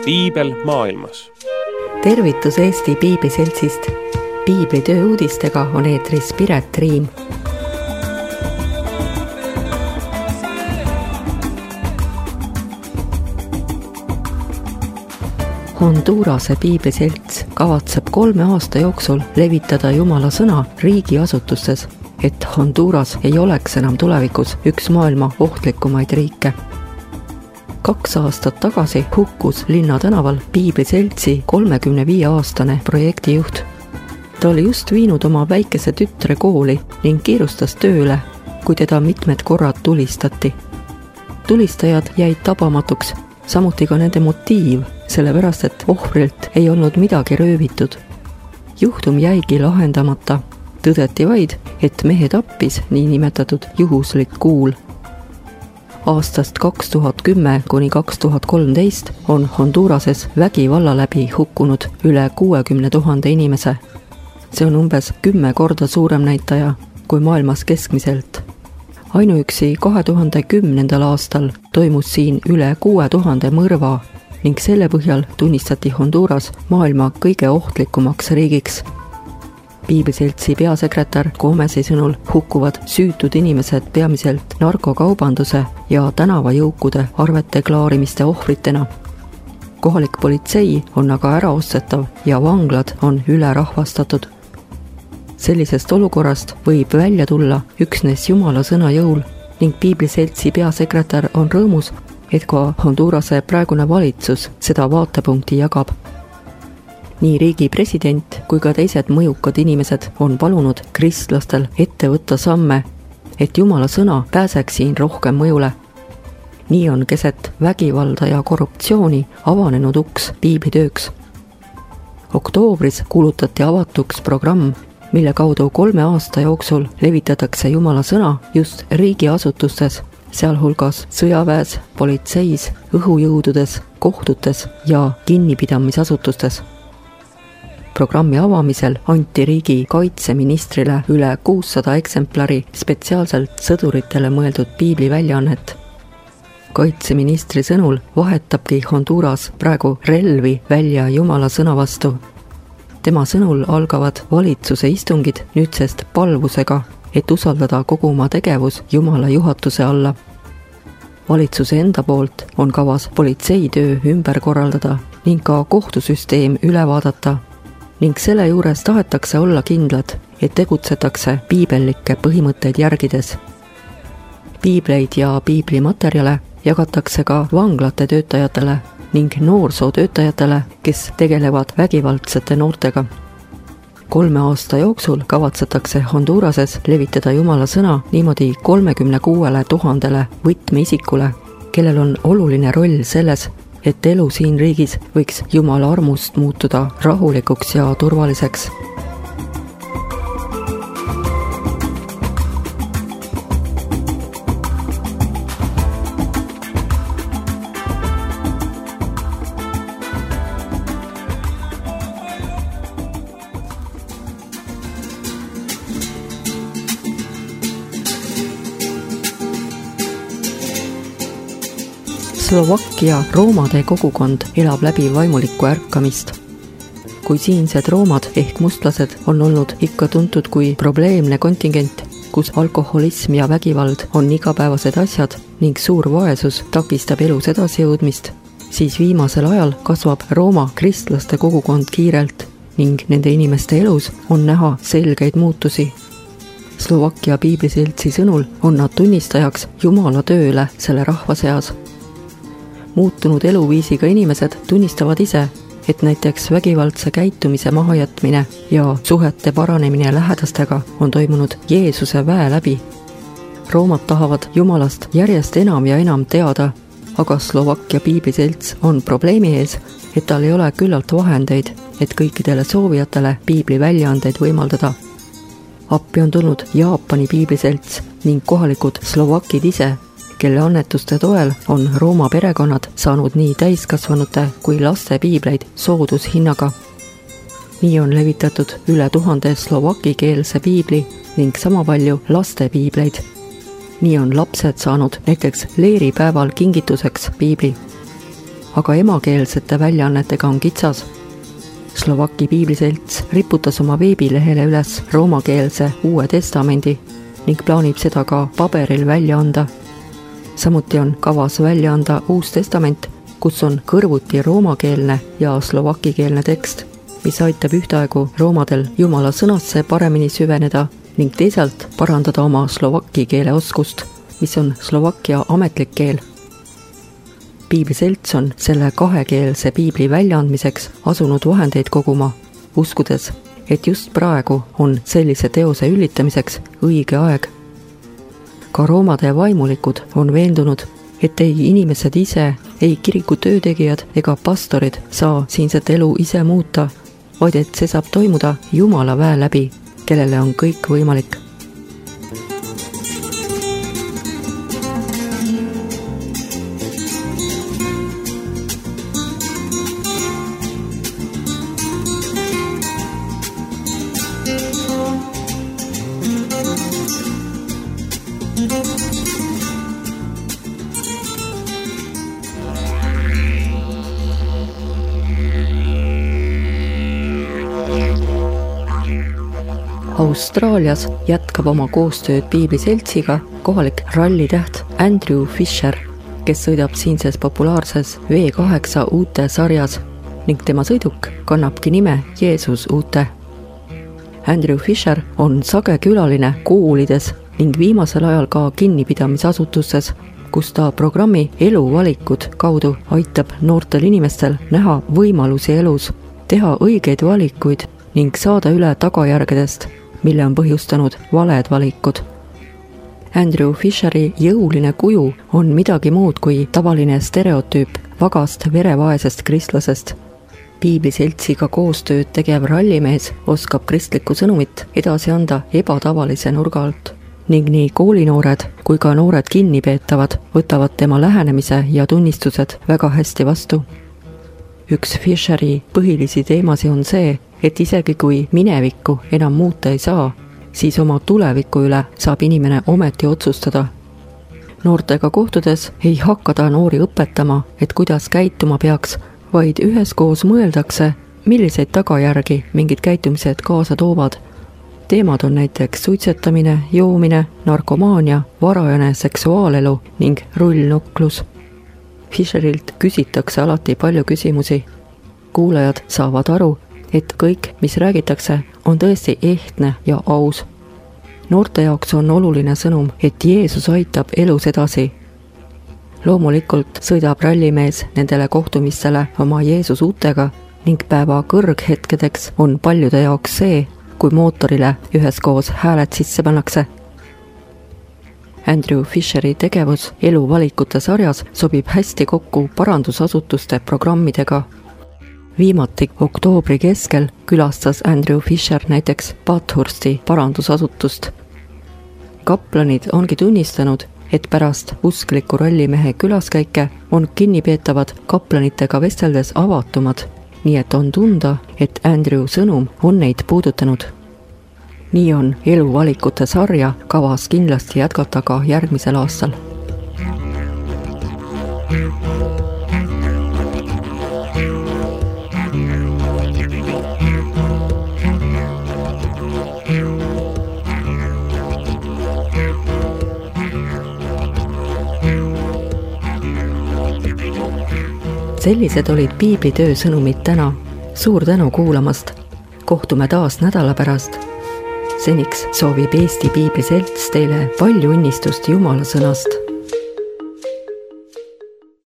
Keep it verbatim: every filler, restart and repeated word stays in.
Piibel maailmas. Tervitus Eesti Piibliseltsist. Piibli tööuudistega on eetris Piret Riim. Hondurase Piibliselts kavatseb kolme aasta jooksul levitada Jumala sõna riigiasutustes, et Honduras ei oleks enam tulevikus üks maailma ohtlikumaid riike. Kaks aastat tagasi hukkus linna tänaval Piibliseltsi kolmekümne viie aastane projektijuht. Ta oli just viinud oma väikese tütre kooli ning kiirustas tööle, kui teda mitmed korrad tulistati. Tulistajad jäid tabamatuks, samuti ka nende motiiv, sellepärast et ohvrilt ei olnud midagi röövitud. Juhtum jäigi lahendamata. Tõdeti vaid, et mehe tappis niinimetatud juhuslik kuul. Aastast kaks tuhat kümme kuni kaks tuhat kolmteist on Hondurases vägivalla läbi hukkunud üle kuuekümne tuhande inimese. See on umbes kümme korda suurem näitaja kui maailmas keskmiselt. Ainuüksi kahe tuhande kümnendal aastal toimus siin üle kuue tuhande mõrva ning selle põhjal tunnistati Honduras maailma kõige ohtlikumaks riigiks. Piibliseltsi peasekretär Gomesi sõnul hukkuvad süütud inimesed peamiselt narkokaubanduse ja tänavajõukude arvete klaarimiste ohvritena. Kohalik politsei on aga äraostetav ja vanglad on ülerahvastatud. Sellisest olukorrast võib välja tulla üksnes Jumala sõna jõul ning Piibliseltsi peasekretär on rõõmus, et ka Hondurase praegune valitsus seda vaatepunkti jagab. Nii riigi president kui ka teised mõjukad inimesed on palunud kristlastel ette võtta samme, et Jumala sõna pääseks siin rohkem mõjule. Nii on keset vägivalda ja korruptsiooni avanenud uks piiblitööks. Oktoobris kuulutati avatuks programm, mille kaudu kolme aasta jooksul levitatakse Jumala sõna just riigiasutustes, sealhulgas sõjaväes, politseis, õhujõududes, kohtutes ja kinnipidamisasutustes. Programmi avamisel anti riigi kaitseministrile üle kuussada eksemplari spetsiaalselt sõduritele mõeldud piibli väljaannet. Kaitseministri sõnul vahetabki Honduras praegu relvi välja Jumala sõna vastu. Tema sõnul algavad valitsuse istungid nüüdsest palvusega, et usaldada kogu oma tegevus Jumala juhatuse alla. Valitsuse enda poolt on kavas politseitöö ümber korraldada ning ka kohtusüsteem üle vaadata. Ning selle juures tahetakse olla kindlad, et tegutsetakse piibellikke põhimõtteid järgides. Piibleid ja piiblimaterjale jagatakse ka vanglate töötajatele ning noorsootöötajatele, kes tegelevad vägivaldsete noortega. Kolme aasta jooksul kavatsetakse Hondurases levitada Jumala sõna niimoodi kolmekümne kuuele tuhandele võtmeisikule, kellel on oluline roll selles, et elu siin riigis võiks Jumala armust muutuda rahulikuks ja turvaliseks. Slovakkia roomade kogukond elab läbi vaimulikku ärkamist. Kui siinsed roomad ehk mustlased on olnud ikka tuntud kui probleemne kontingent, kus alkoholism ja vägivald on igapäevased asjad ning suur vaesus takistab elus edasijõudmist, siis viimasel ajal kasvab Rooma kristlaste kogukond kiirelt ning nende inimeste elus on näha selgeid muutusi. Slovakkia Piibliseltsi sõnul on nad tunnistajaks Jumala tööle selle rahva seas. Muutunud eluviisiga inimesed tunnistavad ise, et näiteks vägivaldse käitumise mahajätmine ja suhete paranemine lähedastega on toimunud Jeesuse väe läbi. Roomad tahavad Jumalast järjest enam ja enam teada, aga Slovakkia Piibliselts on probleemi ees, et tal ei ole küllalt vahendeid, et kõikidele soovijatele piibli väljaandeid võimaldada. Appi on tulnud Jaapani Piibliselts ning kohalikud slovakid ise, kelle annetuste toel on Rooma perekonnad saanud nii täiskasvanute kui laste piibleid soodushinnaga. Nii on levitatud üle tuhande slovakikeelse piibli ning sama palju laste piibleid. Nii on lapsed saanud näiteks leeripäeval kingituseks piibli. aga emakeelsete väljaannetega on kitsas. Slovaki piibliselts riputas oma veebilehele üles roomakeelse Uue Testamendi ning plaanib seda ka paberil välja anda. Samuti on kavas välja anda Uus Testament, kus on kõrvuti roomakeelne ja slovakikeelne tekst, mis aitab ühtaegu roomadel Jumala sõnasse paremini süveneda ning teisalt parandada oma slovaki keele oskust, mis on Slovakkia ametlik keel. Piibliselts on selle kahekeelse piibli väljaandmiseks asunud vahendeid koguma, uskudes, et just praegu on sellise teose üllitamiseks õige aeg. Ka roomade vaimulikud on veendunud, et ei inimesed ise, ei kiriku töötegijad ega pastorid saa siinset elu ise muuta, vaid et see saab toimuda Jumala väe läbi, kellele on kõik võimalik. Austraalias jätkab oma koostööd piibliseltsiga kohalik rallitäht Andrew Fisher, kes sõidab siinses populaarses V kaheksa uute sarjas ning tema sõiduk kannabki nime Jeesus uute. Andrew Fisher on sage külaline koolides ning viimasel ajal ka kinnipidamisasutustes, kus ta programmi Eluvalikud kaudu aitab noortel inimestel näha võimalusi elus, teha õigeid valikuid ning saada üle tagajärgedest, mille on põhjustanud valed valikud. Andrew Fisheri jõuline kuju on midagi muud kui tavaline stereotüüp vagast verevaesest kristlasest. Piibliseltsiga koostööd tegev rallimees oskab kristlikku sõnumit edasi anda ebatavalise nurga alt ning nii koolinoored kui ka noored kinnipeetavad võtavad tema lähenemise ja tunnistused väga hästi vastu. Üks Fisheri põhilisi teemasi on see, et isegi kui minevikku enam muuta ei saa, siis oma tuleviku üle saab inimene ometi otsustada. Noortega kohtudes ei hakka ta noori õpetama, et kuidas käituma peaks, vaid üheskoos mõeldakse, milliseid tagajärgi mingid käitumised kaasa toovad. Teemad on näiteks suitsetamine, joomine, narkomaania, varajane seksuaalelu ning rullnuklus. Fisherilt küsitakse alati palju küsimusi. Kuulajad saavad aru, et kõik, mis räägitakse, on tõesti ehtne ja aus. Noorte jaoks on oluline sõnum, et Jeesus aitab elus edasi. Loomulikult sõidab rallimees nendele kohtumistele oma Jeesus uutega ning päeva kõrghetkedeks on paljude jaoks see, kui mootorile üheskoos hääled sisse pannakse. Andrew Fisheri tegevus Eluvalikute sarjas sobib hästi kokku parandusasutuste programmidega. Viimati oktoobri keskel külastas Andrew Fisher näiteks Bathursti parandusasutust. Kaplanid ongi tunnistanud, et pärast uskliku rallimehe külaskäike on kinnipeetavad kaplanitega vesteldes avatumad, nii et on tunda, et Andrew sõnum on neid puudutanud. Nii on Eluvalikute sarja kavas kindlasti jätkata ka järgmisel aastal. Sellised olid piiblitöö sõnumid täna. Suur tänu kuulamast. Kohtume taas nädala pärast. Seniks soovib Eesti Piibliselts teile palju õnnistust Jumala sõnast.